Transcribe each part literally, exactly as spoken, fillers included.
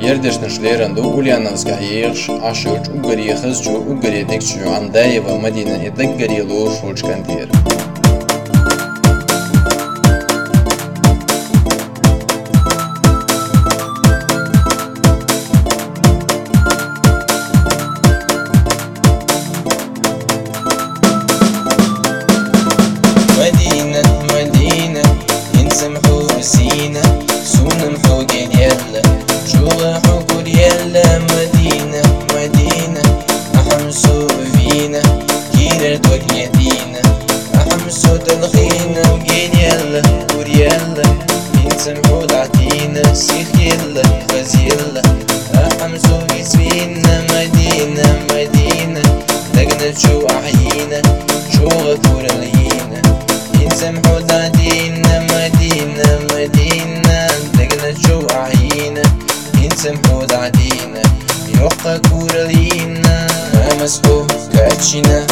يردش نشليرن دو أوليانوس كهيرش عشوج وقري خزجو وقري ديكشو عن دايفا مدينة يدقري لور شوج كندير مدينة مدينة ينسمحو بسينا سونا محوق يلا شوغ حقول يلا مدينة مدينة أحمسو فينا كيرر دوك يدينا أحمسو دلخينا وقين يلا قول يلا ينسمحو دعتينا سيخ يلا غاز يلا أحمسو يسفينا مدينة مدينة لقنا شو أحيينا شوغ كور لينا ينسمحو دعتينا مدينة مدينة لقنا شو أحيينا ينسمحو دعتينا يوقع كور لينا مسحو كاتشينا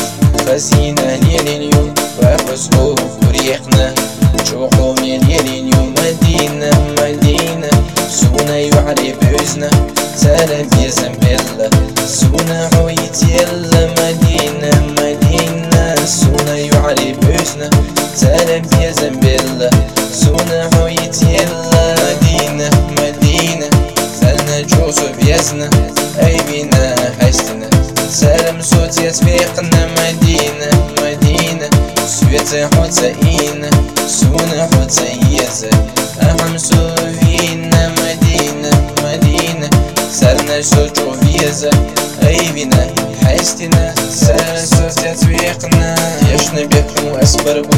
خزينة ليلينيو وفسحو وريحنا شوقو ميلينيو مدينة مدينة سونا يعرف بوزنا سلام يا زنبلة سونا حويت يلا مدينة مدينة سونا يعرف بوزنا سلام يا زنبلة سونا حويت يلا مدينة مدينة سلنا جوزو بيزنا أي بينا حشتنا سلام صوت يسبيقنا مدينة مدينة سويت حوتاينا سونا حوتايزة أحمسو فينا مدينة مدينة سلنا سوتو فيزا أي بينا حشتنا سلام صوت يسبيقنا يشنا بيحو أسبربو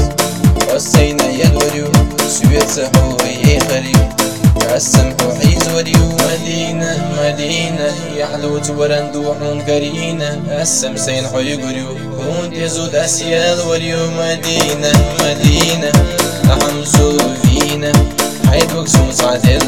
وسينا يدوريو سويت حو يخريو السمحو حيزوريو مدينة مدينة يحلو تورندوحون كرينا السمسين حيقريو كون يزود أسيال وريو مدينة مدينة أحمسو فينا حيد وقسو صعد